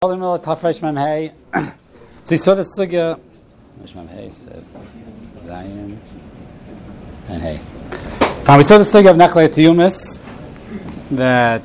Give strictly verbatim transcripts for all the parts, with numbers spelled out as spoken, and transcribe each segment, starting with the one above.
So you saw the sugya. Zion and hey. Now we saw the sugya of Nechlei Tiyumis that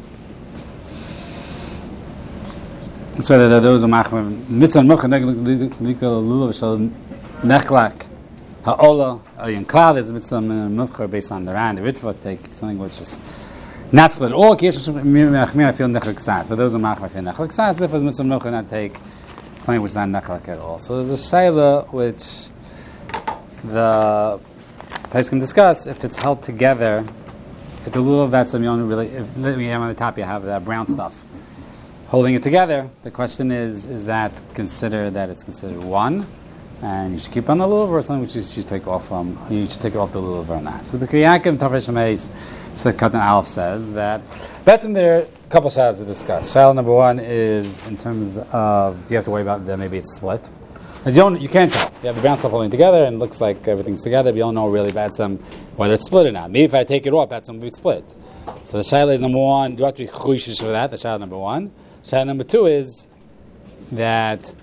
so that those are machmir mitzvah mocha nikol lulav shal nechlak haola in cloud is mitzvah mocha based on the Ran the Ritva take something which is not split all cases machmir I feel nechlak sas so those are machmir feel nechlak sas therefore mitzvah mocha not take something which is not nechlak at all. So there's a shayla which the place can discuss if it's held together. If the lulav that's you only really if you have on the top you have that brown stuff holding it together. The question is: is that considered that it's considered one, and you should keep on the lulav, or something which you should take off from? You should take it off the lulav or not. So the Kriyakim Tafresh Meis, so Katan Aleph says that. That's in there. A couple shalas to discuss. Shaila number one is in terms of do you have to worry about that maybe it's split? As you don't, you can't tell. You have the brown stuff holding together, and it looks like everything's together. But you don't know really Batsam whether it's split or not. Maybe if I take it off, Batsam will be split. So the shaila is number one. Do I have to be chushish for that? The shaila number one. Shaila number two is that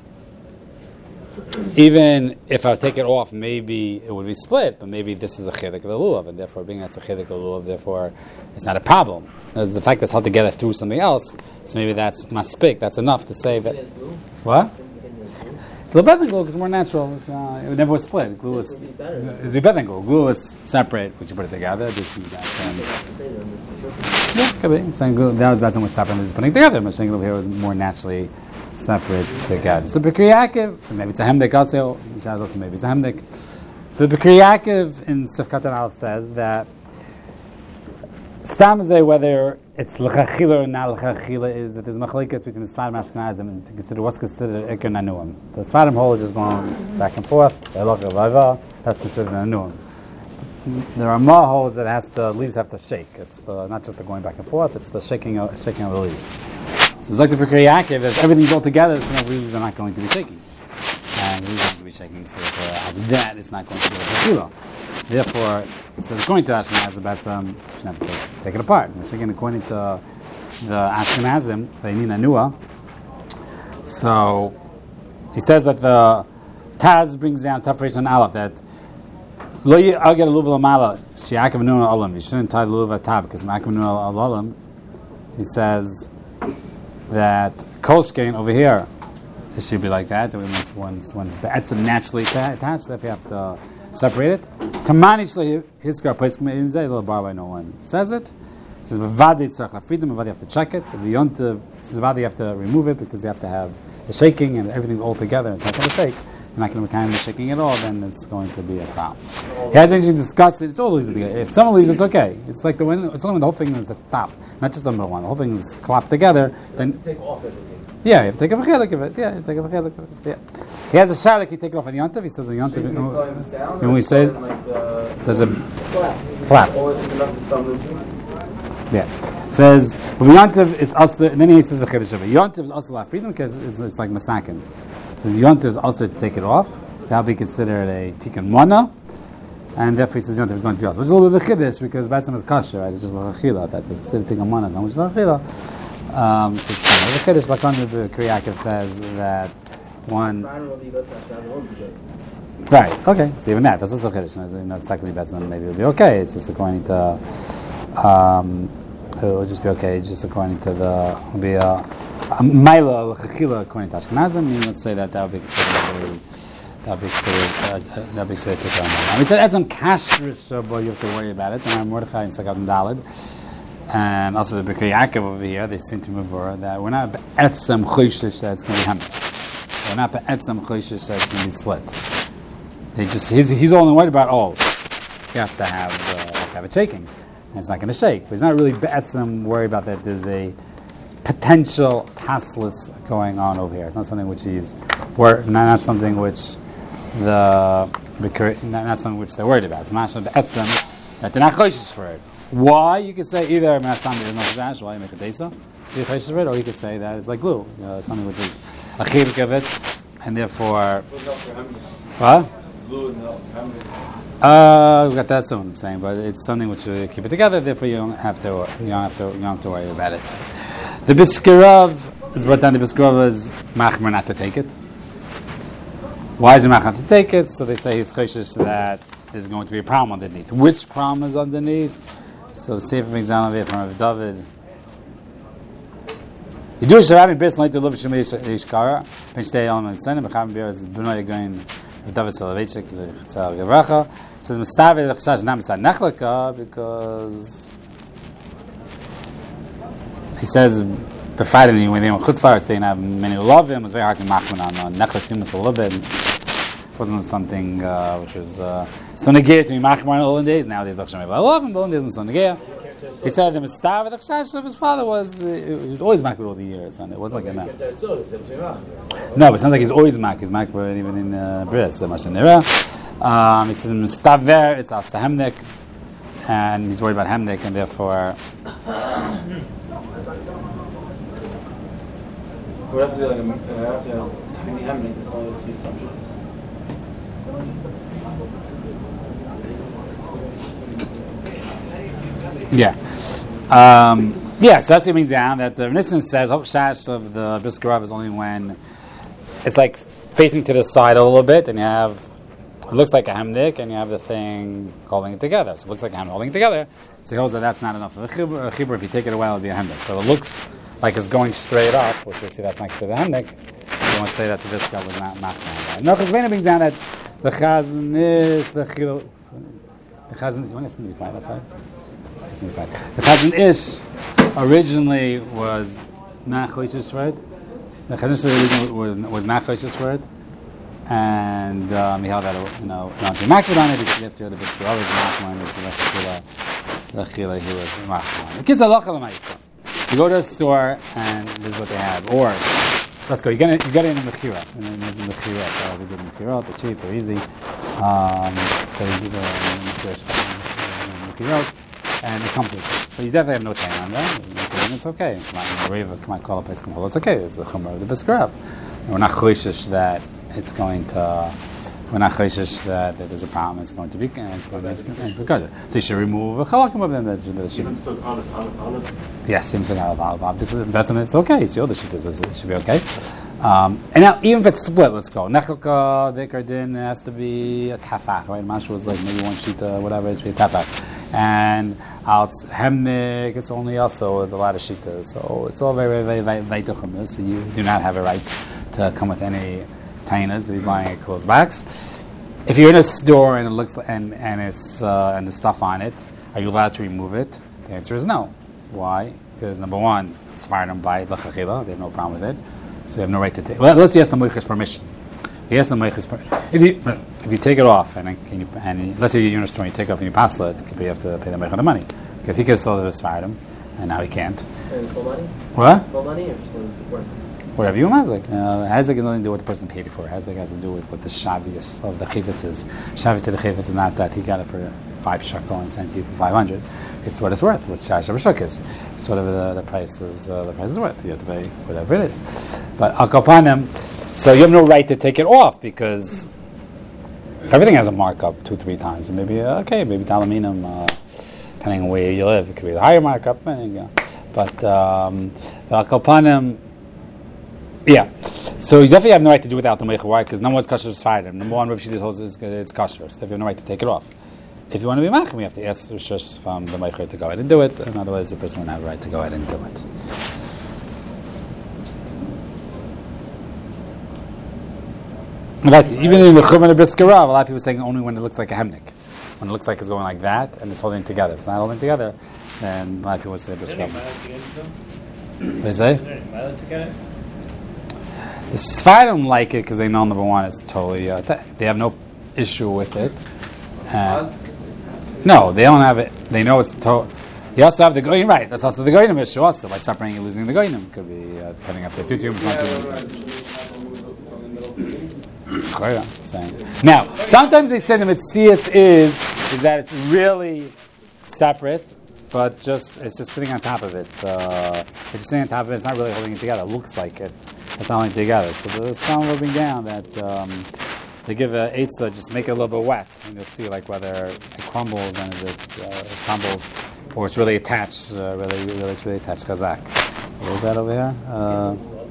even if I take it off, maybe it would be split, but maybe this is a chiduk of the lulav, and therefore being that's a chiduk of the lulav, therefore it's not a problem. There's the fact that it's held together through something else, so maybe that's maspik. That's enough to say that. What? It's a little better than glue because it's more natural. It's, uh, it never was split. Glue was it's be better than glue. Glue was separate, which you put it together. This is that. And, yeah, could be. I'm saying glue that was better was separate. This is putting together. I'm saying glue here was more naturally separate together. So B'Kri Yaakov, maybe it's a hemdik also. Maybe it's a hemdik. So B'Kri Yaakov in Sifkat Aleph says that Stam say whether it's l'chachila or not l'chachila is that there's machlekes between the Sfarim and Ashkenazim and to consider what's considered ikar nanuim. The Sfarim hold just going back and forth. That's considered nanuim. The Ramah holds that it has the leaves have to shake. It's the, not just the going back and forth. It's the shaking of, shaking of the leaves. So it's like the B'Kri Yaakov, if everything's all together, so the leaves are not going to be shaking, and the leaves are going to be shaking. So as that, it's not going to be l'chachila. Therefore, so according to Ashkenazim, the Batsam, you should have to take, take it apart. Again, according to the Ashkenazim, they need a nua. So he says that the Taz brings down Tafresh and Aleph that lo I'll get a luva lamala shiakav nuna olam. You shouldn't tie the luva tab because ma'akav nuna olam. He says that kolshkein over here it should be like that. Once once once be'etzim naturally attached, if you have to separate it. Tamanishli hiskar place a little bar by no one says it. It says vadi tzarach freedom. Vadi you have to check it. If you want to, says vadi you have to remove it because you have to have the shaking and everything's all together. It's not going to shake. You're not going to be kind of shaking at all. Then it's going to be a problem. He has actually discussed it. It's all leaves together. If someone leaves, it's okay. It's like the when it's only when the whole thing is at the top, not just the middle one. The whole thing is clapped together. Then take off everything. Yeah, you have to take a chelik of it. Yeah, you take a chelik of it. Yeah. He has a shalik, he take it off on Yontav. He says a Yontav. And when he says, there's a flap. Yeah. Says, with Yontav, it's also, and then he says a chiddush of it. Yontav is also la freedom because it's, it's like masakin. So Yontav is also to take it off. That will be considered a tikkun mona. And therefore he says Yontav is going to be also. Which is a little bit of chiddush because Batsam is kosher, right? It's just la chila. That is considered tikkun mona. How much la chila? Um, it's, uh, the Chiddush Bakon the B'Kri Yaakov says that one. Right. Okay. So even that, that's also Chiddush. You know, technically, that's maybe it'll be okay. It's just according to. Um, it will just be okay. Just according to the will be a Maila L'Chachila according to Ashkenazim. Let's say that that would be considered. That would be considered. Uh, that would be considered Tikkun. I mean, that's some kashrus, but you have to worry about it. And I'm Mordechai and Sakat and Dalid. And also the B'Kri Yaakov over here, they seem to move over that we're not be'etzem choishish that it's going to be hamid. We're not be'etzem choishish that it's going to be split. They just he's, he's only worried about oh, you have to have uh, you have to have it shaking, and it's not going to shake. But he's not really be'etzem worried about that. There's a potential passless going on over here. It's not something which he's worried. Not, not something which the not, not something which they're worried about. It's not be'etzem that they're not choishish for it. Why? You could say either Menastam there's no chazash, why you make a desa, or you could say that it's like glue, you know, something which is a chiluk of it, and therefore. What? Uh, we got that soon. I'm saying, but it's something which you keep it together. Therefore, you don't have to. You don't have to. You don't have to worry about it. The Biskarav it's brought down the Biskrova is machmer not to take it. Why is he machmer not to take it? So they say he's choshish that there's going to be a problem underneath. Which problem is underneath? So the Sefer brings down over here from Rav David. You do a sharabim bris like the love shemay ishkara. Pinchtei alam and son. B'chavim bir is b'noy going Rav David Soloveitchik tzal gevracha. So the mistav the chashash not mitzad nechlaka because he says befrighted me when they were chutzlars they didn't have many who love him. It was very hard to machman on nechlak tumas a little bit. It wasn't something uh, which was uh, so negaya to be machman in the olden days. Nowadays b'chshamay I love him. The olden days wasn't so negaya. He said the mistav the chashash of his father was uh, he was always makbid all the years, and it wasn't like a no. No, but it sounds like he's always makbid. He's makbid even in uh, bris. Um, he says mistav there. It's as hemnik, and he's worried about hemnik, and therefore. Would have to be like a, uh, have to have tiny hemnik with all of these subjects. Yeah. Um, yeah, so that's what it means down that the Nissan says Hokshash of the Briskarav is only when it's like facing to the side a little bit, and you have it looks like a hemdik, and you have the thing holding it together. So it looks like a hemdik holding it together. So he holds that that's not enough of a chibur. A chibur, if you take it away, it'll be a hemdik. But it looks like it's going straight up, which we see that's next to the hemdik. You want to say that the Briskarav was not machman. No, because Vena brings down that the chazan is the chilo. The chazan. You want to listen to me quiet outside? The Chazan Ish originally was not choishes for it. The Chazan Ish originally was was not choishes for it, and um, he held that you know not to makbid on it. You have to hear the Biskrov is machman. It's the chila he was machman. The kids are lochal ma'isa. You go to a store and this is what they have. Or let's go. You get it. You get it in the mechira. And then there's a mechira. So we do the mechira. They're cheap. They're easy. Um, so you do the mechira. And it comes with it. So you definitely have no time on that. And it's okay. Reva might call a place come it's okay. It's the chumrah of the Biskrov. We're not choishish that it's going to. We're not choishish that, that there's a problem. It's going to be. And it's going to be. It's because so you should remove a chalakim of them. That should. That should yes, seems like olive olive. This is that's it's okay. It's the other shit. It should be okay. Um, and now, even if it's split, let's go. Nechelka, Dikar Din, it has to be a tafach, right? Mashu was like maybe one sheet, uh, whatever, it has to be a tafach. And out Hemnik, it's only also with a lot of shita. So it's all very, very, very, very very So you do not have a right to come with any tainas if you're buying a closed box. If you're in a store and it looks and and it's uh, and the stuff on it, are you allowed to remove it? The answer is no. Why? Because number one, it's fired by l'chachila. They have no problem with it. So you have no right to take. Well, let's ask the moichas permission. He has the moichas permission. If you if you take it off and can you and let's say you're in a store and you take it off and you pass it, you have to pay the moichas the money because he could have sold it as fired him and now he can't. And full money? What? Full money or just work? Whatever you want. Like uh, Hazek has nothing to do with what the person paid it for. Hazek has to do with what the shavius of the chayvitz is. Shavius of the chayvitz is not that he got it for five shekel and sent you for five hundred. It's what it's worth, which Sharish Abishuk is. It's whatever the, the price is. Uh, the price is worth. You have to pay whatever it is. But Al Kapanim, so you have no right to take it off because everything has a markup two, three times. And maybe uh, okay, maybe Talaminum, uh, depending on where you live, it could be the higher markup. And, you know. But um, Al Kapanim, yeah. So you definitely have no right to do without the meicha. Why? Because number one is kosher sfeidim. Number one, Rav Shidis holds it's kosher. So you have no right to take it off. If you want to be machim, we have to ask Rishus from the Meicher to go ahead and do it, and otherwise the person won't have a right to go ahead and do it. In fact, even in the Chum and the Briskarav, a lot of people are saying only when it looks like a hemnik. When it looks like it's going like that, and it's holding together. If it's not holding together, then a lot of people would say Briskarav. What do you say? The Sfaradim like it because they know number one is totally, uh, they have no issue with it. Uh, No, they don't have it. They know it's to. You also have the goyim, right? That's also the goyim issue. Also, by separating and losing the goyim, could be uh, depending up to two two. Now, sometimes they say the mitzias is is that it's really separate, but just it's just sitting on top of it. Uh, it's just sitting on top of it. It's not really holding it together. It looks like it. It's not holding it together. So there's some moving down that. Um, They give a eitzah, just make it a little bit wet, and you'll see like whether it crumbles and is it uh, crumbles, or it's really attached, uh, really, really, it's really attached. Chazak. What was that over here? Uh,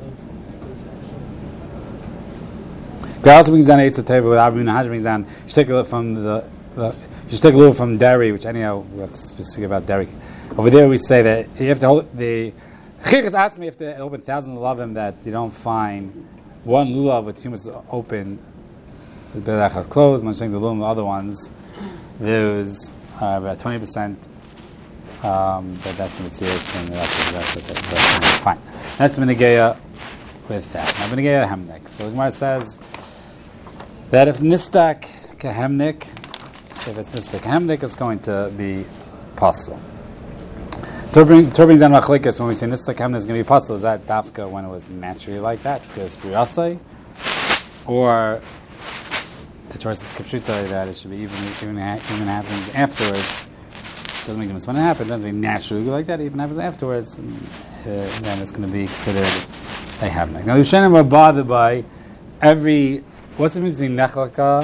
Graus brings down Eitz Teva with Abu Nahaj brings down. You should take a little from the, the you should take a little from dairy, which anyhow we have to speak about dairy. Over there we say that you have to hold the Chichas Atzmi, you have to open thousands of lavim that you don't find one lulav with humus open. The Bedach has closed. I'm saying the lulav, the other ones, there's uh, about twenty percent. Um, but that's the Mitzias, and that's, that's, that's, that's fine. That's Menegeya with that. Now Menegeya Hemnik. So the Gemara says that if Nistak Kahemnik, if it's Nistak Kahemnik, it's going to be possible. Tur brings down Machlikas when we say Nistak Kahemnik is going to be possible. Is that Dafka when it was naturally like that? Because Briyasai? Or the Torah says Kapshuta that it should be even, even, even happens afterwards. Doesn't make a difference when it happens. It doesn't mean naturally like that. It even happens afterwards, and, uh, then it's going to be considered a hamnik. Now, the Rishonim are bothered by every. What's the difference between nechlaka,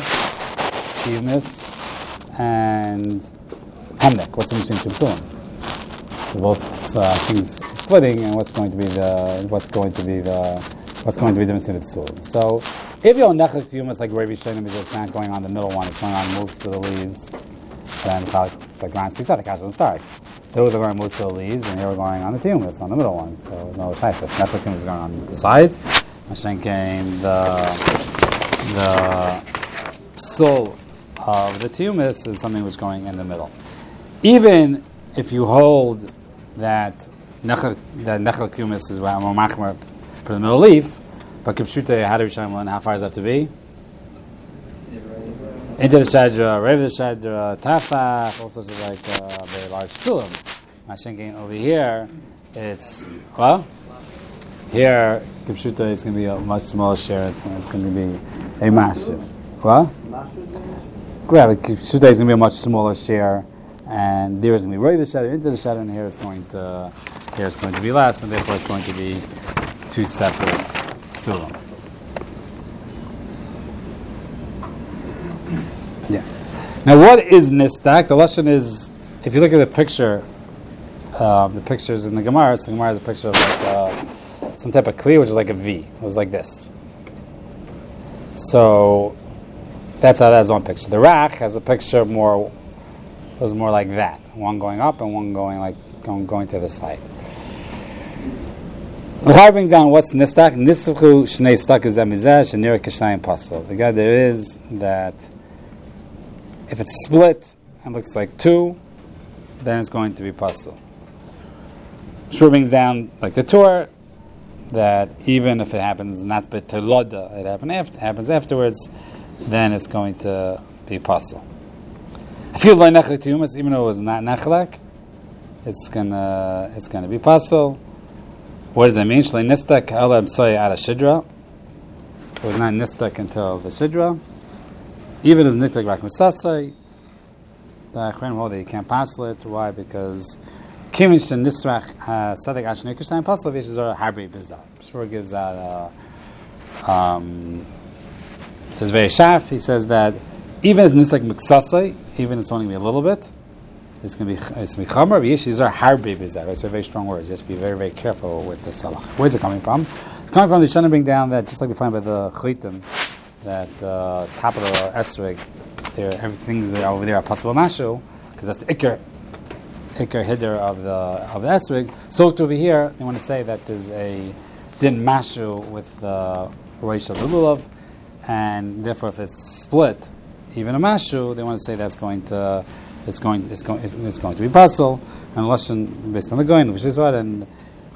kivnis, and hamnik? What's the difference between psulim? So both uh, things splitting, and what's going to be the what's going to be the what's going to be the difference between the psulim? So, if you're nechlak kivnis like Rav Rishonim, is it's not going on the middle one; it's going on most of the leaves. And the grants we said the cash doesn't start. Those are going most of the leaves, and here we're going on the tiumas, on the middle one. So no shaykhs. Networking is going on the sides. I'm thinking the the psul of the tiumas is something which is going in the middle. Even if you hold that nechel that nechel tiumas is more machmer for the middle leaf, but kipshute how do we show how far does that have to be? Into the Shadra, Rav the Shadra, Tafach, all sorts of like uh, very large tulim. I'm thinking over here, it's, well, here, Kipshuta is going to be a much smaller share, it's, it's going to be a mashu. What? Yeah, but Kipshuta is going to be a much smaller share, and there is going to be Rav the Shadra, into the Shadra, and here it's going to, here it's going to be less, and therefore it's going to be two separate sulam. Yeah. Now, what is nistak? The lesson is, if you look at the picture, um, the pictures in the Gemara, so the Gemara is a picture of like uh, some type of kli, which is like a V. It was like this. So that's how that is one picture. The Rach has a picture more, it was more like that, one going up and one going like going, going to the side. The Chai brings down what's nistak. Nischu shnei stak is amizah shenira kashnayim pasal. The guy there is that. If it's split and looks like two, then it's going to be puzzle. Shur brings down, like the Torah, that even if it happens not b'teloda, it happen after, happens afterwards, then it's going to be puzzle. I feel like nechlek tiyumas, even though it was not nechlek, it's gonna it's gonna be puzzle. What does that mean? Shlei nistak ala b'soy ala shidra. It was not nistak until the shidra. Even as nitlek rak misasai, the Achronim hold that you can't pass it. Why? Because kimin shen nisrach sadek ashner kishnayim pasal v'yeshizor harbi bizar. Shmuel gives that. Uh, um, it says very sharp. He says that even as nitlek miksasai, even it's only a little bit, it's going to be it's going to be chamer v'yeshizor harbi bizar. It's very strong words. You have to be very very careful with the salach. Where's it coming from? It's coming from the Shana bring down that just like we find by the chlitim. That the uh, top of the esrog, there everything's over there are possible mashu because that's the ikar, ikar hidder of the of the esrog. So to over here, they want to say that there's a din mashu with the reish of the lulav, and therefore if it's split, even a mashu, they want to say that's going to it's going it's going it's, it's going to be puzzle and lashon based on the goyin which is what and.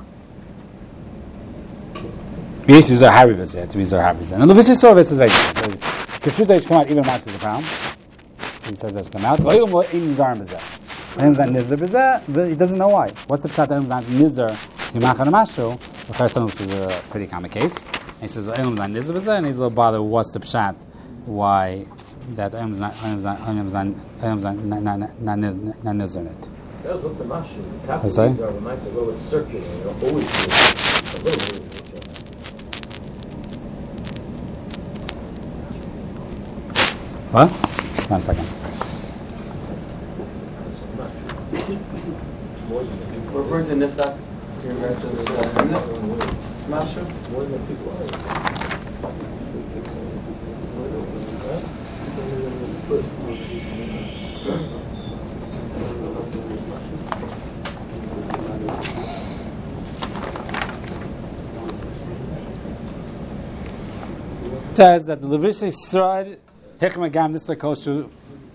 Yes, these are harbi bezeh. These are harbi bezeh. And the Levish service is very good. Kipshuta is come out even much to the pound. He says that's come out. Loyum lo in nizar bezeh. Him that nizar bezeh. He doesn't know why. What's the pshat? Him that nizar timachan amashu. The first one, which is a pretty common case. And he says him that nizar bezeh, and he's a little bothered. What's the pshat? Why that him is not him is not him is not him is not not not not nizar in it. That's what's a mashu. The What's that? are nice a little bit circular. They're always a little bit. What? One second. Referring to nistak, in regards to the mashu? More than people are. says that the Levish Yisrael Hichem Agam Nisla Koshu.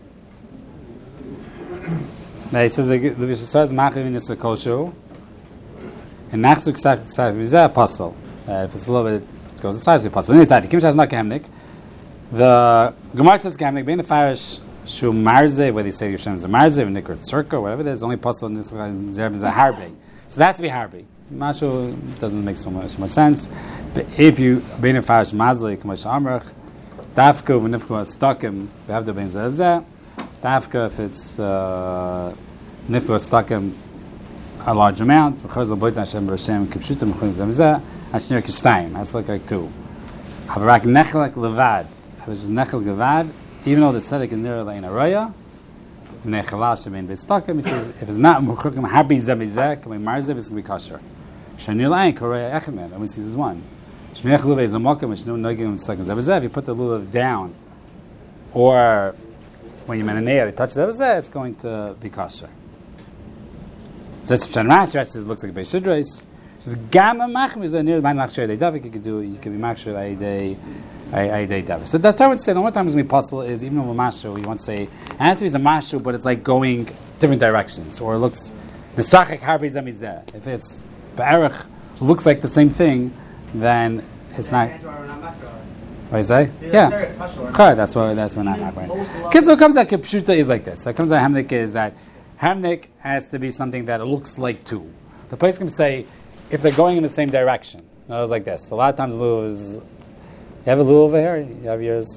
Now he says the Levish Yisrael is Machav Nisla Koshu. And Nachzuk says Mizah Apostle. If it's a little bit, it goes as far as the Apostle. Then he said, Kim Shaz not Kehemnik. The Gemara says Kehemnik, being the Farish Shu Marze, whether you say Yishem is a Marze, or Nikr Tzurka, whatever it is, only Apostle in this Zerb is a Harbe. So that's to be Harbe. Mashu doesn't make so much, so much sense. But if you being a Farish Mazli, Kamash Amrach, Dafka, V'nifka, Stokim, we have the Ben Zerb Zeh. Dafka, if it's uh, Nifka, Stokim, a large amount, V'chazal Boit Hashem B'Hashem, Kipshutim, V'chazal Zerb Zeh, Ashnir Kishtayim, that's like like two. Havarak Nechelak Levad, which is Nechel Gevad, even though the tzedek is near like in a roya, Nechelash Shemein B'Tztakim, he says if it's not Muchukim Happy Zemizeh, Kamei Marzev, it's going to be kosher. Shanir Lain Koreya Echemed, and we see this one. Shmiach Lulav is a mokim, which no nogim Tztakim Zemizeh. If you put the lulav down, or when you menanei, they touch Zemizeh, it's going to be kosher. So that's Pshan Rashi. Rashi says it looks like a Beis Shidrais. Says Gamma Machmi is near my Machshir Dei Davik. You could do you could be Machshir Dei Dei Davik. So that's what I would say. The only time it's going to be possible is even with Mashu, you want to say it has to be a Mashu, but it's like going different directions, or it looks Nisrachik Harbi Zamizeh. If it's Ba'erich looks like the same thing, then it's not. What you say? Yeah, Chai, that's what that's what not happening. Kids, what comes out Kipshuta is like this. What comes out Hamnik is that Hamnik has to be something that it looks like two. The place can say if they're going in the same direction. It was like this. A lot of times lulav is. You have a lulav over here? You have yours?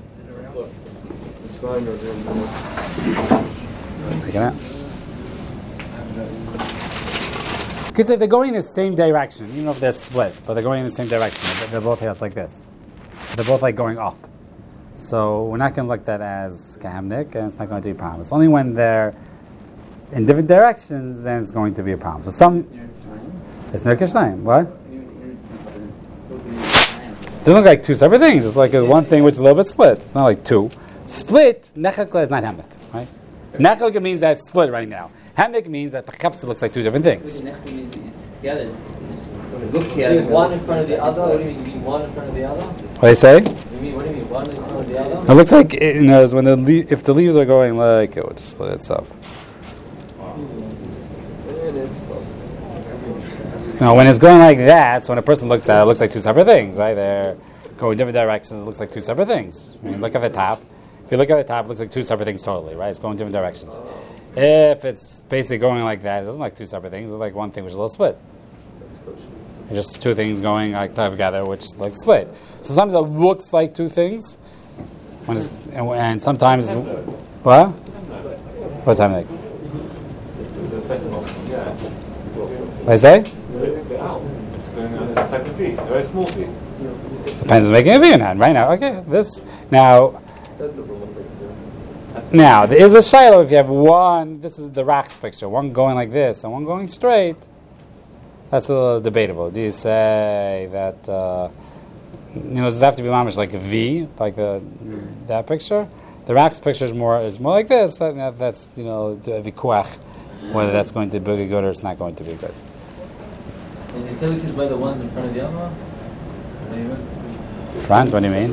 Take it out. Because if they're going in the same direction, even if they're split, but they're going in the same direction, they're both here like this. They're both like going up. So we're not going to look at that as kahamnik, and it's not going to be a problem. It's only when they're in different directions, then it's going to be a problem. So some... It's Nirkishnaim. What? They look like two separate things. It's like one thing which is a little bit split. It's not like two. Split, nechakla is not hamnik, right? Nechakla means that it's split right now. Hamnik means that the kapsa looks like two different things. Nechakla means it's together. It looks together. One in front of the other? What do you mean? You mean one in front of the other? What do you say? You mean, what do you mean? One in front of the other? It looks like, you know, when the le- if the leaves are going like, it will just split itself. You know, when it's going like that, so when a person looks at it, it looks like two separate things, right? They're going different directions, it looks like two separate things. I mean, look at the top. If you look at the top, it looks like two separate things totally, right? It's going different directions. If it's basically going like that, it doesn't look like two separate things, it's like one thing which is a little split. It's just two things going like together, which is like split. So sometimes it looks like two things, when it's, and, and sometimes... What? What's happening? What I say? Very small feet. Depends on making a V in hand right now. Okay, this now. Now there is a shiloh if you have one. This is the Rach's picture. One going like this and one going straight. That's a little debatable. Do you say that uh, you know does it have to be mamish like a V, like the that picture? The Rach's picture is more is more like this. That, that's you know the vikuach, whether that's going to be good or it's not going to be good. So the telik is by the ones in front of the other one? Front? What do you mean?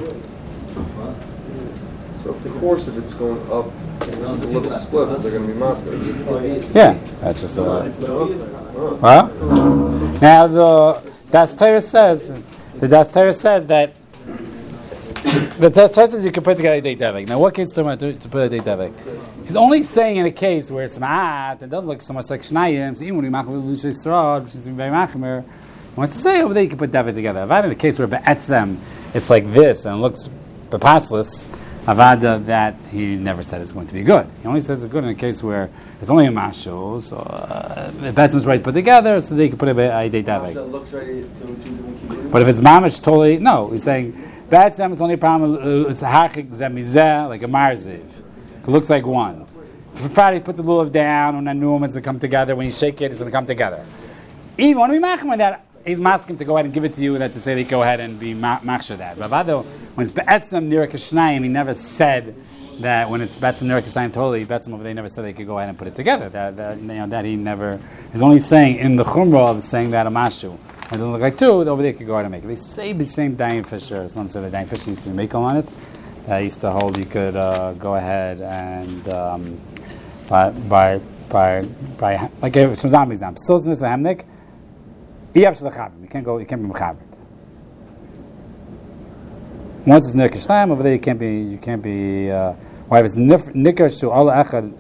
So if the course, if it's going up, it's a little split, they're going to be mounted. Yeah, that's just a... Well, now the Das Torah says, the Das Torah says that the Das Torah says you can put together a date devik. Now what case is talking about to, to put a date devik? He's only saying in a case where it's ma'at, it doesn't look so much like shnayim, so even when you machmer with Lushei Srod, which is very machmer, I want to say over there you can put devik together. Avad in a case where be'etzem, it's like this and it looks bepasless, avada that he never said it's going to be good. He only says it's good in a case where it's only a mashu, so uh, the be'etzem's right put together, so they can put a date devik. That looks ready to two different kibbutzim. But if it's mamish totally, no, he's saying be'etzem is only a problem, uh, it's a hachik zemizeh, like a marziv. It looks like one. For Friday, put the lulav down, and then nuum is going to come together. When you shake it, it's going to come together. Even when we machmer with that, he's asking to go ahead and give it to you, and that to say they go ahead and be machmer that. But Vado, when it's be'etzem nira kashnayim, he never said that when it's be'etzem nira kashnayim totally, be'etzem over there, he never said they could go ahead and put it together. That, that, you know, that he never, he's only saying in the chumrah of saying that a mashu. it doesn't look like two, over there you could go ahead and make it. They say the same Dayan Fisher. Some say the Dayan Fisher used to be makel on it. I used to hold you could uh, go ahead and um, by by by by like some zombies now. So this is a hamnik. You have to you can't go. You can't be mechaber. Once it's nirkish time over there, you can't be. You can't be. Uh, why if it's nirkish to all echad.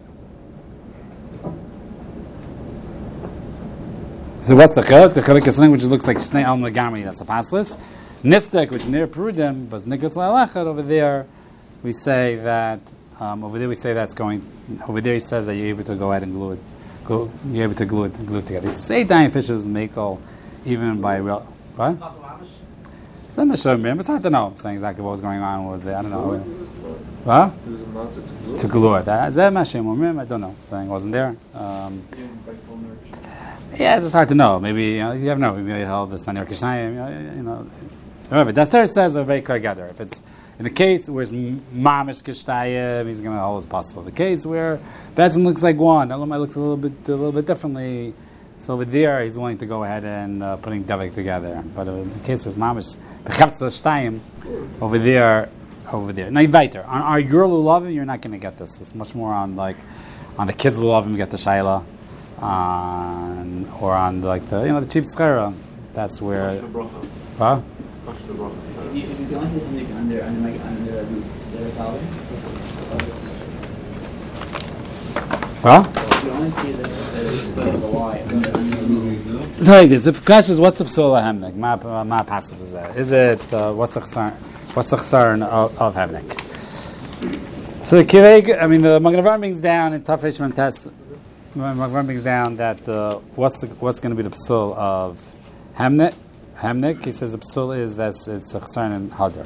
So what's the chiluk? The chiluk is something which looks like shnei al negami. That's a paslis. Nistek, which near Perudim, but nirkish al echad over there. We say that um, over there. We say that's going. Over there, he says that you're able to go ahead and glue it. Go, you're able to glue it, glue it together. They say Dayan Fishers make all, even by real. What? It's not sure, man. It's hard to know. I'm saying exactly what was going on. What was there? I don't know. What? To glue it. Is that Mashem or I don't know. I'm saying it wasn't there. Um, yeah, it's hard to know. Maybe you, know, you never know. Maybe held this on your Kishnayim. You know. However, Daster says a very clear gather. If it's in the case where it's mamish kishtayim, he's going to hold his puzzle. The case where Betzim looks like one, Elamai looks a little bit, a little bit differently. So over there, he's willing to go ahead and uh, putting Davik together. But in the case where it's mamish b'chavtza shtayim, over there, over there. Now, weiter on our your lulavim, you're not going to get this. It's much more on like on the kids' lulavim, you get the shaila, on or on the, like the you know the cheap schera. That's where. Huh? If you go into the under under my under the collar, well, you only see the the the Y under the. So like this. The question is, what's the psula hemnik? Ma ma passive is that? Is it uh, what's the chsarn? What's the chsarn of, of hemnik? So the kireg, I mean, the Magen Avraham brings down in Tafresh Mem Tes. Magen Avraham brings down that uh, what's the, what's going to be the psul of hemnik? Hamnik, he says the psul is that it's a chsarn and hadar.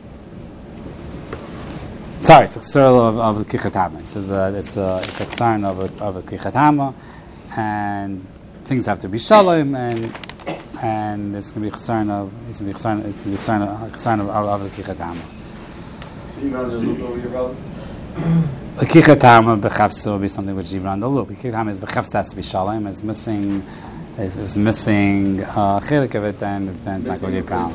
Sorry, it's a chsarn of, of the kichatama. He says that it's a it's a chsarn of a, of a kichatama, and things have to be shalom, and and it's going to be chsarn of it's going to be chsarn it's going to be chsarn of chsarn of, of, of the kichatama. You know the loop over your brother. A kichatama bechafsa will be something which you run the loop. A kichatama is bechafsa has to be shalom. It's missing. If it's missing a uh, chelik of it, then, then it's not going to be a problem.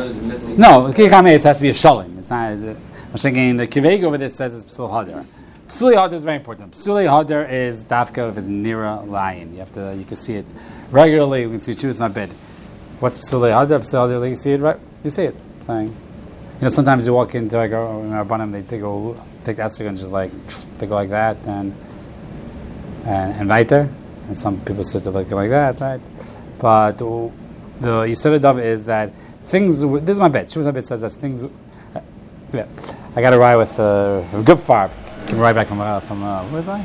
No, the kikame has to be a shalim. It's not. I'm thinking the kiveg over there says it's psul hadar. Psuli hadar is very important. Psuli hadar is dafka if it's nira lion. You have to. You can see it regularly. You can see choose not bid. What's psuli hadar? Psuli hadar is like you see it right. You see it. Saying, you know, sometimes you walk into like a rabbanim, they take a take esrog and just like they go like that and and, and weiter. And some people sit there like, like that, right? But uh, the Yisod Dov is that things. This is my bet. Shuvah bet says that things. Uh, yeah, I got a ride with uh, a good farm. Came right back from uh, from uh, where was I?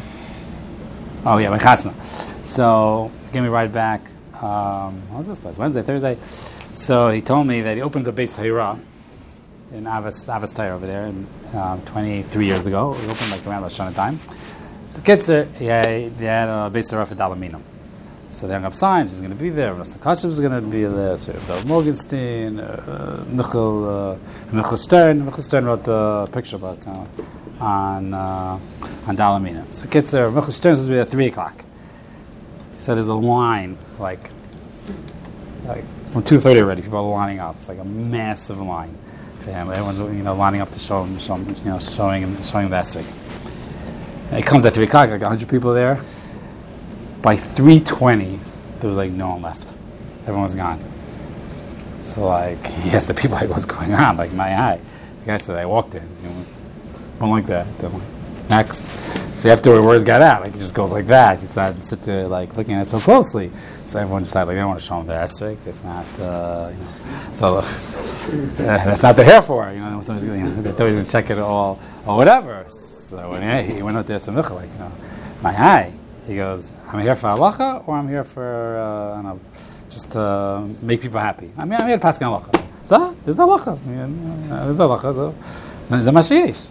Oh yeah, my chasna. So gave me a ride back. Um, what was this? Last Wednesday, Thursday. So he told me that he opened the Beis Hira in Avas Avas Tire over there, and, um, twenty-three years ago. It opened like around Rosh Hashanah time. So Kitzer, yeah, they had a Beis Hira for Dalaminum. So they hung up signs, who's going to be there, Rasta Kasha was going to be there, so Bill Morgenstein, uh, Michel, uh, Michel Stern, Michel Stern wrote the picture about uh, on uh, on Dalaminum. So Kitzer, Michel Stern was supposed to be at three o'clock. He said there's a line, like, like from two thirty already, people are lining up. It's like a massive line for him. Everyone's, you know, lining up to show him, show him you know, showing him, showing him that esrog. It comes at three o'clock, like a hundred people there. By three twenty, there was like no one left. Everyone was gone. So like, he asked the people like, "What's going on?" Like, my eye. The guy said, "I walked in." You know, don't like that. Don't like. Next. So after the words got out, like, it just goes like that. It's not sit there like looking at it so closely. So everyone decided like they don't want to show him their esrog. It's not. Uh, you know, so uh, that's not what they're here for. You know, somebody's you know, they thought he was going to check it all or whatever. So when he, he went out there to Michal, like, you know, my eye. He goes, I'm here for halacha, or I'm here for, uh, I don't know, just to make people happy. I mean, I'm here to pass on halacha. So, there's no halacha. I mean, uh, there's no halacha. So, there's a mashiach.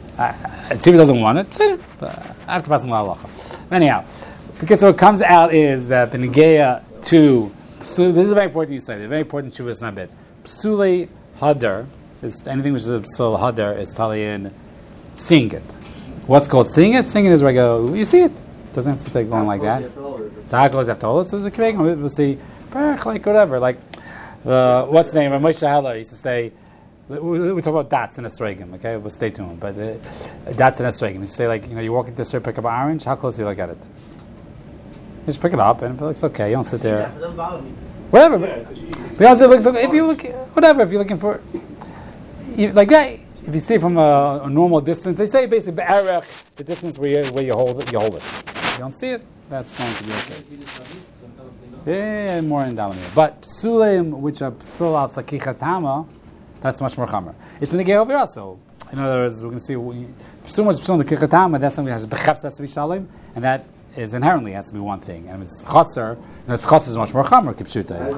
It seems he doesn't want it, but I have to pass on halacha. Anyhow, because what comes out is that the negeya to, this is very important you say, it's very important shuvas nabit. Psule hadar, is anything which is a psul hadar, is taliyin seeing it. What's called seeing it? Seeing it is where I go, you see it. It doesn't have to take going like that. So how close you have to hold it? So there's a kiveg. We'll see Baruch, like whatever. Like, uh, what's the name? Moshe Heller used to say, we, we, we talk about dots in a sregim, okay? We'll stay tuned. But uh, dots in a sregim. You say, like, you know, you walk into the store, pick up an orange, how close do you look at it? You just pick it up, and it looks okay. You don't sit there. Yeah, it doesn't bother me. Whatever. But, but also, it looks okay. If you look, whatever, if you're looking for, you, like that, if you see it from a, a normal distance, they say basically, be'erech, the distance where you, where you hold it, you hold it. If you don't see it, that's going to be okay. Yeah, more in Dalamir. But psulim, which are psul al tzakichatama, that's much more chamer. It's in the Gei over also. In other words, we can see psulim was psul al tzakichatama. That's something that has bechefs has to be shalim, and that is inherently has to be one thing. And if it's chotzer, and it's chotzer is much more chamer. Kipshuta.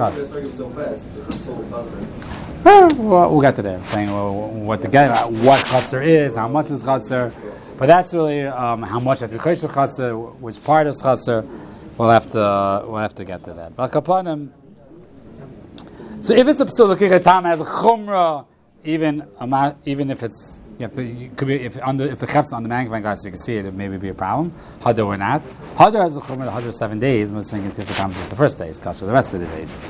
Well, we'll get to that. Saying well, what the what chotzer is, how much is chotzer, but that's really um, how much at the chotzer, which part is chotzer. We'll have to uh, we'll have to get to that. But kapanim. So if it's a psul l'kichatam has a chumrah, even a, even if it's you have to you could be if under if the chef's on the magnifying glass you can see it, it maybe be a problem. Hadar or not. Hadar has a chumrah. Hadar is seven days. I'm saying if the time just the first day is kasher. The rest of the days.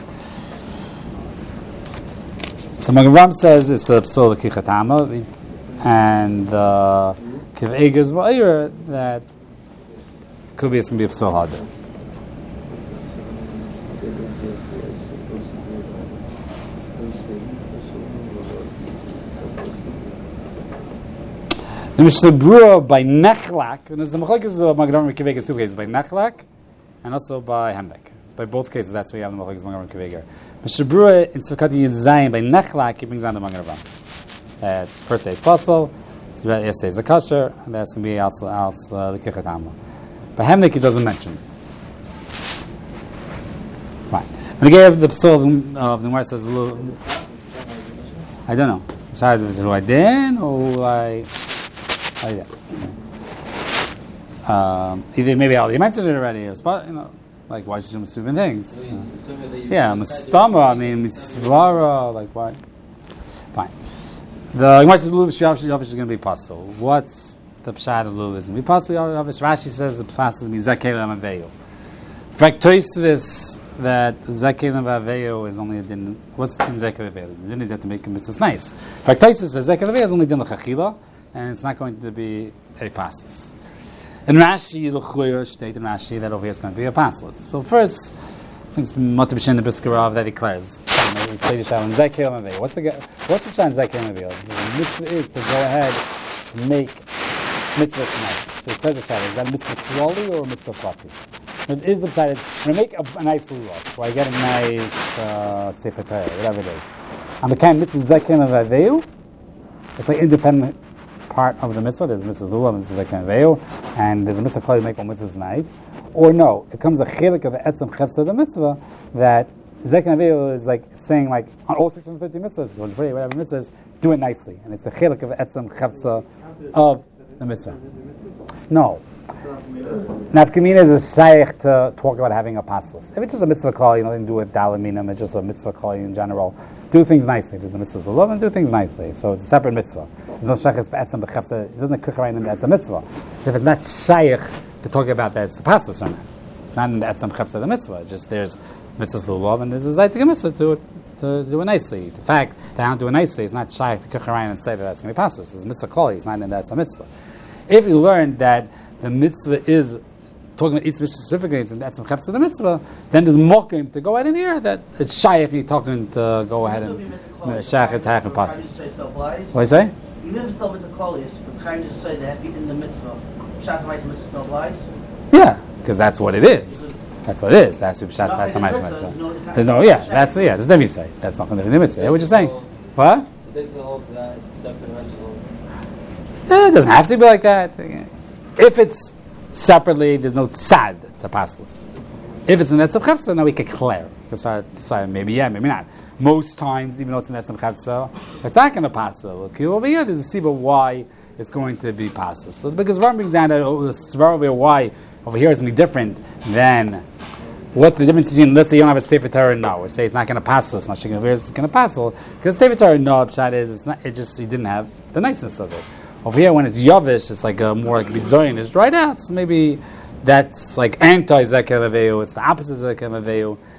So Magen Ram says it's a psul l'kichatam, and uh, kiv eger v'ayir that could be it's going to be a psul hadar. The Mishnah Berurah by Nechlak, and as the Machlekes of Magen Ram and Kiv Eger two cases by Nechlak, and also by Hemdek. By both cases, that's why you have the Machlekes of Magen Ram and Kiv Eger. Mishnah Berurah in Sukkot Yizayim by Nechlak, he brings down the Magen Ram. Uh, first day is Pasal, yesterday is a Kasher, and that's going to be also uh, the Kichatama. By Hemdek, he doesn't mention. Right. When he gave the Psul of the Gemara says, I don't know. Besides if it's Ruaydin or like. Like that. Um, either maybe I already mentioned it already, or spot, you know, like why should you stupid things? Uh, yeah, mistama. I mean, misvara. Like why? Fine. The Gemara says lulav shavish is going to be pasul. What's the pshat of lulav is going to be pasul? Rashi says the pshat is mizakelim aveyu. In fact, Tosfos that zakelim aveyu is only a din. What's the din zakelim aveyu? The din is you have to make a mitzvah nice. In fact, Tosfos says zakelim aveyu is only din l'chachila. And it's not going to be a passus. In Rashi, l'chuyur state in Rashi that over here is going to be a passus. So first, I think it's Mata B'Shem the Briskerov that declares. What's the what's the pshat in Zakei Mavil? The mitzvah is to go ahead and make mitzvah tonight. So the pshat is that a mitzvah klali or a mitzvah plati? It is the pshat. When I make a, a nice lulav, so I get a nice uh, sefer Torah, whatever it is. I'm a kind of mitzvah Zakei Mavil. It's like independent part of the mitzvah. There's mitzvah lulav and mitzvah zaken veil, and there's a mitzvah klali make on mitzvah's night. Or no, it comes a chilik of the etzem chefsa of the mitzvah that zaken veil is like saying like on all six hundred thirty mitzvahs, whatever mitzvahs, do it nicely, and it's a chilik of the etzem chefsa of the mitzvah. No. Nafkamina is a shaykh to talk about having a paslas. If it's just a mitzvah klali, you know, nothing to do with dalaminam, it's just a mitzvah klali in general. Do things nicely. There's a mitzvah lulav and do things nicely. So it's a separate mitzvah. There's no shaykh b'etzem b'chefsa. It doesn't cook around in that's a mitzvah. If it's not shaykh to talk about that, it's the paslas or not. It's not in the etzem b'chefsa the mitzvah. It's just there's mitzvah lulav and there's a zaytik mitzvah to to do it nicely. The fact that I don't do it nicely is not shaykh to cook around and say that that's going to be paslas. It's a mitzvah klali. It's not in that's a mitzvah. If you learn that the mitzvah is talking about each mitzvah specifically, and that's some chefs of the mitzvah, then there's mokim to go ahead in here that it's shaykh talking to go ahead and shaykh attack and pass. What do you say? Even if it's still with the kolis, but kind of say that be in the mitzvah. Pshat mitzvah mitzvah still applies. Yeah, because that's what it is. That's what it is. That's what pshat that's mitzvah. There's no yeah. That's yeah. There's never say that's not going to be the mitzvah. What you saying? What? There's no hold that it's separate vegetables. Yeah, it doesn't have to be like that. If it's separately, there's no tzad to paslas. If it's in Netzem Chefza, now we can declare. We can decide maybe yeah, maybe not. Most times, even though it's in Netzem Chefza, it's not going to pass. Look, over here, there's a siba why it's going to be paslas. So because Varm brings down that oh, the svar over here, why over here is going to be different than what the difference between, let's say you don't have a Sefer Torah, no. We say it's not going to pass us, Mashiach over here is going to pass us. Because Sefer Torah, no, Pshat is, it's not, it just, you didn't have the niceness of it. Over here, when it's yavish, it's like a more like bizoyin, it's dried out. So maybe that's like anti-Zakei Aveu, it's the opposite of Zakei Aveu.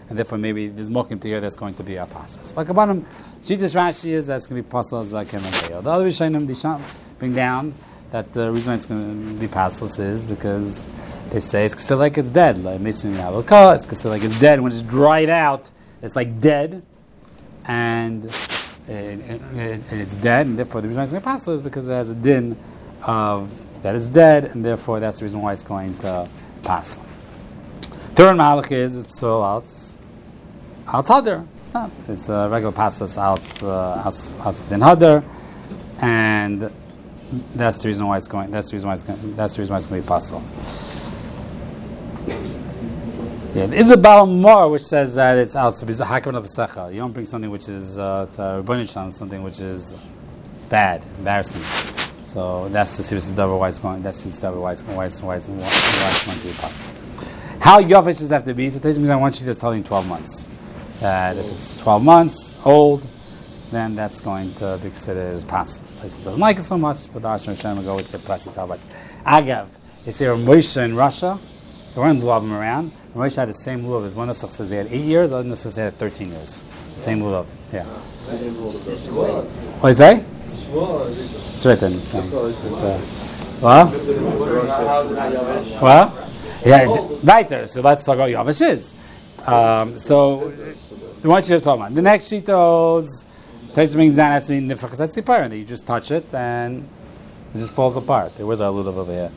and therefore maybe there's mokim to here that's going to be a pasas. Like about him, Shittas Rashi is that's going to be pasas like him and Bayo. The other Rishonim, they shan't bring down that the reason why it's going to be pasas is because they say it's considered like it's dead. Like Mason Yavokah, it's considered like it's dead. When it's dried out, it's like dead, and it, it, it, it's dead, and therefore the reason why it's going to pass is because it has a din of that it's dead, and therefore that's the reason why it's going to pass. Third malach is it's so out out hadar. It's not. It's a regular passes out out out din hadar, and that's the reason why it's going. That's the reason why it's going. That's the reason why it's going to be passel. Yeah, there is a Baal Mor which says that it's out to be hakim of pesecha. You don't bring something which is uh, to Rebbeinu Shalom, something which is bad, embarrassing. So that's the serious double why it's going. That's the double why it's going. Why it's why it's, why it's going to be possible. How Yovish does have to be? So it means I want you to tell you twelve months. That if it's twelve months old, then that's going to be considered as passes. Taisus doesn't like it so much, but the Ashram Shem will go with the passes. Agav, it's here Moshe in Russia. There weren't lulav around. Moshe had the same lulav as one Nusach says they had eight years, other Nusach says they had thirteen years. The same lulav, yeah. What is that? It's written. So. Uh, well? Well? Yeah, weiter. So let's talk about Yavish is. Um, so, we want you to talk about the next shitos. Taisa brings down has to be nifachas etzipar, and you just touch it and it just falls apart. Where's our lulav over here?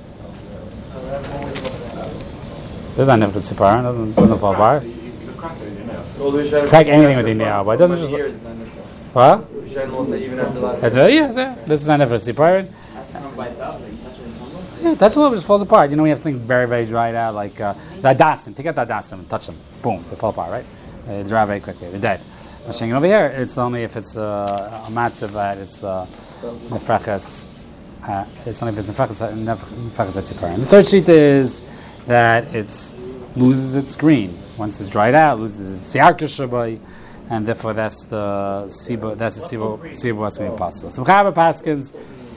There's not nifachas etzipar. It doesn't, doesn't fall apart. Crack anything with the nail, but it doesn't just. What? Yeah, this is not nifachas etzipar. Yeah, touch a little bit, just falls apart. You know, we have things very, very dried out, like uh, the adasim. Take out the adasim and touch them. Boom, they fall apart, right? They dry very quickly. They're dead. Mashing over here, it's only if it's uh, a matzav that it's nefrachas. Uh, it's only if it's nefrachas nefrachas etzipar. And the third sheet is that it loses its green once it's dried out, loses its siarka shabai, and therefore that's the sibo. That's the sibo. Sibo that's going to be possible. So Chava Paskins.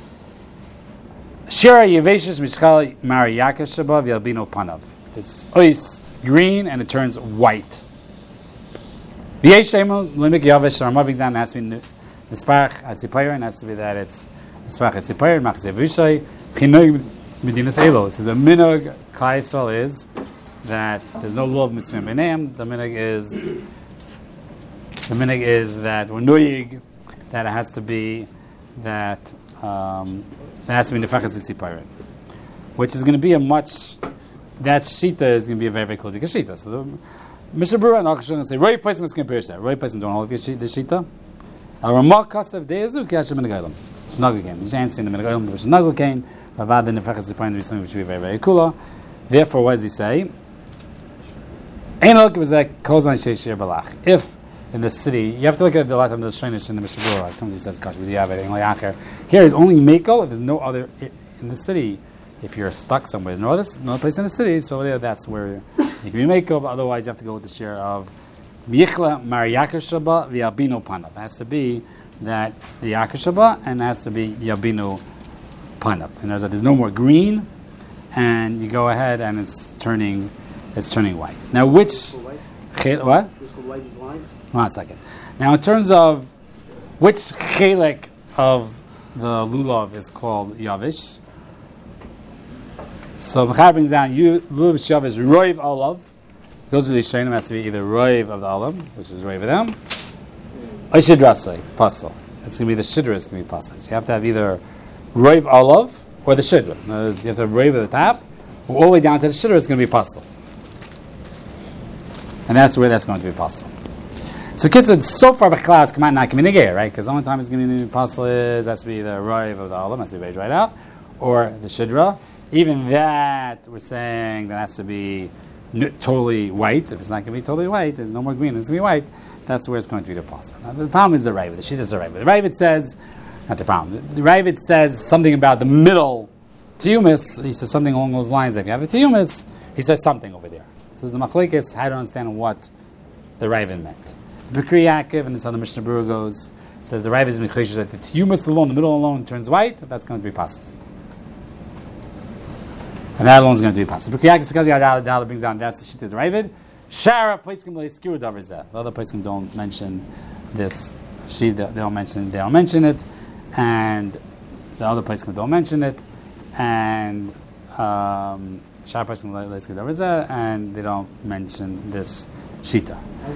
Shira Yeveshes Mishchal Mariyaka Shabav Yalbino Panav. It's ois green and it turns white. V'yeshemu Limik Yavesh Ramav exam has to be Nisparach Atzipayer and has to be that it's Nisparach Atzipayer Machzev Vishay Chinog Medinas Elo. So the minog Klal Yisrael is that there's no law of Mitzvim B'neim. The minog is the minog is that we're noyig that it has to be that. Um, It has to be nefachas etzipayrin, which is going to be a much. That shita is going to be a very very close shita. So the Mishnah Berurah and Akhshon going to say Roy person is going to that. Roy person don't hold the shita. Our Ramak Kasav Deizuk Yashim Menagaylam. Snug again. He's answering the Menagaylam which is Snug again. Bavad the nefachas etzipayrin is something which will be very very cool. Therefore, what does he say? Einok was that Kozman Sheishir Balach. If in the city, you have to look at the lot of the Shinish in the Mishnah Berurah. Like somebody says, "Gosh, we have it." Here is only Mekel if there's no other in the city. If you're stuck somewhere, there's no other, no place in the city. So there, that's where you can be Mekel. But otherwise, you have to go with the share of Michla Mariyakashaba v'Yabino Panav. It has to be that the Yakashaba and it has to be Yabino Panav. And there's, there's no more green, and you go ahead and it's turning, it's turning white. Now, which what? One second. Now, in terms of which chelek of the lulav is called yavish, so Mechar brings down you lulav yavish roiv olav. Those are the shaynim has to be either roiv of the olav, which is roiv of them, or shidrasei pasal. It's going to be the shidra. It's going to be pasal. So you have to have either roiv olav or the shidra. In other words, you have to have roiv at the top, or all the way down to the shidra. It's going to be pasal, and that's where that's going to be pasal. So kids said so far b'chlas come out not coming again, right? Because the only time it's going to be apostle is has to be the roiv of the olam, has to be very dried out, or the shidra. Even that we're saying that has to be n- totally white. If it's not going to be totally white, there's no more green. It's going to be white. That's where it's going to be the apostle. Now the problem is the raiv. The shidra is the raiv. The raiv says not the problem. The, the raiv says something about the middle tiyumis. He says something along those lines. If you have a tiyumis, he says something over there. So the machlekes how to understand what the raiv meant. B'kri Yaakov, and this is how the Mishnah Berurah goes, says the Rav is Mechoshes that the Tiyumas alone, the middle alone, turns white, that's going to be passes. And that alone is going to be passes. B'kri Yaakov, because Yadal brings down, that's the shit of the Ravid. Shara Paiskim Leiskiru Davrizeh. The other Paiskim don't mention this. She they don't mention they don't mention it, and the other Paiskim don't mention it, and um, Shara Paiskim Leiskiru Davrizeh, and they don't mention this Shita.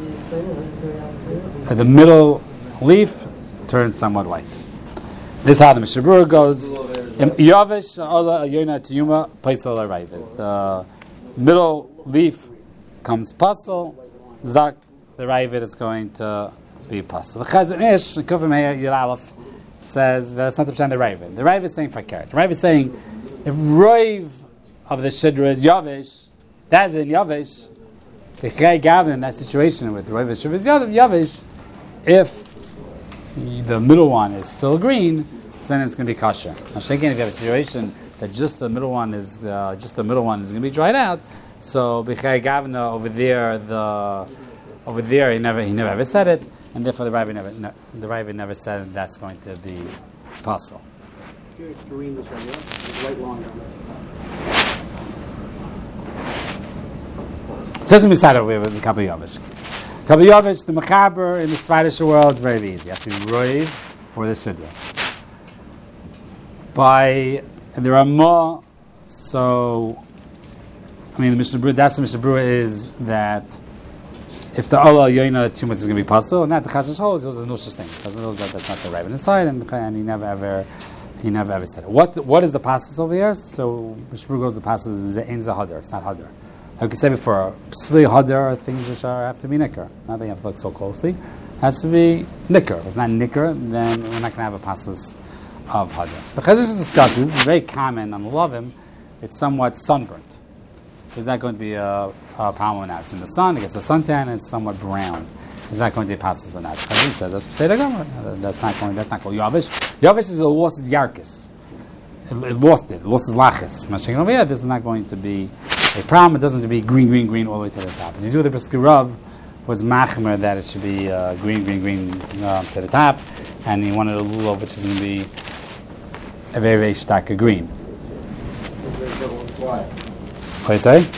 The middle leaf turns somewhat white. This is how the Mishnah Berurah goes. Yavish Ola Yona Tiyuma Paisal Arayvid. The middle leaf comes Pasal. Zak the Rayvid is going to be Pasal. The Chazon Ish Kufim Heya Yud Aleph says that it's not the Pshat the Rayvid. The Rayvid is saying Fakir. The Rayvid is saying if Roiv of the Shidra is Yavish, that's in Yavish. The Chay Gavin in that situation with Roiv of the Shidra is Yavish. If the middle one is still green, so then it's going to be kosher. Now, shaking if you have a situation that just the middle one is uh, just the middle one is going to be dried out, so b'chay gavna over there, the over there he never he never ever said it, and therefore the Rabbi never no, the Rabbi never said that's going to be possible. Green is white longer. Just beside over with the Kabbalah Yavish. Kabbalah Yavish, the Mechaber in the Svadish world is very easy. It has to be Roiv or the Shidra. By and there are more. So, I mean, the Mishnah Berurah, that's the Mishnah Berurah is that if the Allah Yoina too much is going to be possible, and that the Chashash holds, it was the Nush's thing. Chashash holds that that's not the Rabbi inside, and, and he never ever, he never ever said it. What what is the passes over here? So Mishnah Berurah goes the passes is ein zahadar. It's not hadar. Like we said before, Sli hadar are things which are have to be nicker. Not that you have to look so closely. It has to be nicker. If it's not nicker, then we're not going to have a passes of hadras. The Chazon discusses, it's very common on the Lovim, it's somewhat sunburnt. Is that going to be a, a problem or not? It's in the sun, it gets a suntan, and it's somewhat brown. Is that going to be passes or not? Chazon says, that's Pesach Gomer. That's not going, that's not called Yavish. Yavish is a lost its yarkis. It, it lost it, it lost its lachis. Mashiach over here, this is not going to be a problem. It doesn't have to be green, green, green all the way to the top. As you do with the Brisker Rav, was machmer that it should be uh, green, green, green uh, to the top, and he wanted a lulav which is going to be a very, very stark green. Why? What do you say?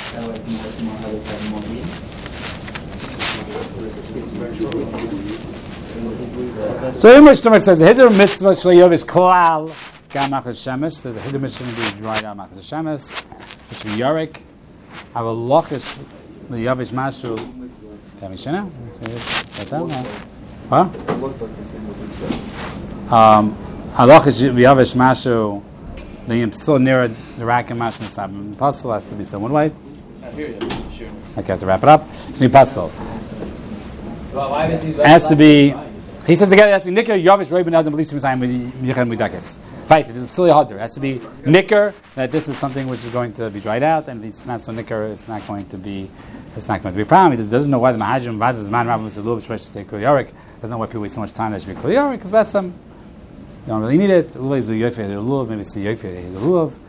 So in which it says, Hiddur mitzvah shleyovish klal gam machas shemesh. There's a hiddur mitzvah to be dried out machas shemesh. It should be yorik. Have a lochish leyovish mashu. Can we see now? Huh? Um, Halach is v'yavish mashu. The so near the rack and mashu nisab. Puzzle has to be someone white. I hear you. Sure. Okay, I have to wrap it up. It's me puzzle. Well, why is he It has to be. He says together it has to be nicker yavish roivin adam b'lishim zayim yichan midakis. Right, it is absolutely harder. It has to be nicker that this is something which is going to be dried out, and if it's not so nicker, it's not going to be. It's not going to be a problem. He just doesn't know why the Mahajim Vaz's man Rabbim to Lulav Shvesh to take Kul Yorik. Doesn't know why people waste so much time that should be Kul Yorik because that's some. You don't really need it. Ula is a Yofer the Lulav. Maybe it's a Yofer the Lulav.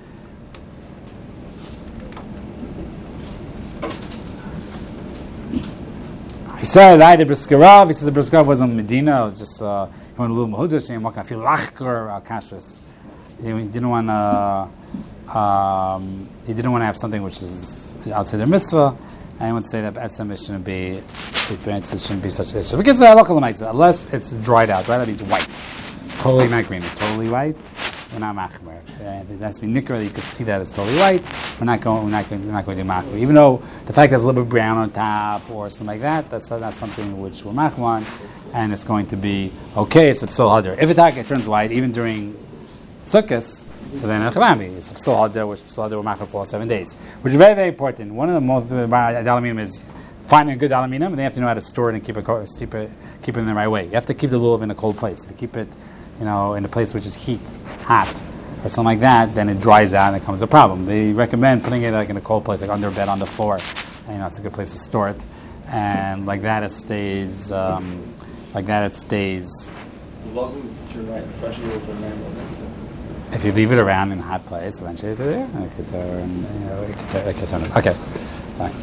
He said, "I the Brisker Rav." He says the Brisker Rav wasn't Medina. It was just uh, he wanted a little Mahudish and walking. I feel lachker al kashrus. He didn't want to. Um, he didn't want to have something which is outside their mitzvah. I would say that Etzem it shouldn't be, his experiences shouldn't be such an issue. Because uh, unless it's dried out, dried out means white. Totally not green, it's totally white. We're not machmer. It has to be nikra, you can see that it's totally white. We're not going, we're not going, we're not going to do machmer. Even though the fact that it's a little bit brown on top or something like that, that's not something which we're machmer on, and it's going to be okay, it's a psul hadar. If it, it turns white, even during Sukkot, so then Echamami, it's psul hadar, which psul hadar will machmer for seven days. Which is very, very important. One of the most aluminium is finding a good aluminium, and they have to know how to store it and keep it, keep it, keep it in the right way. You have to keep the lulav in a cold place. If you keep it, you know, in a place which is heat, hot, or something like that, then it dries out and it becomes a problem. They recommend putting it like in a cold place, like under a bed on the floor. And, you know, it's a good place to store it, and like that it stays. Um, like that it stays. If you leave it around in a hot place, eventually, yeah, it could turn. You know, it could turn. It could turn. Okay, fine.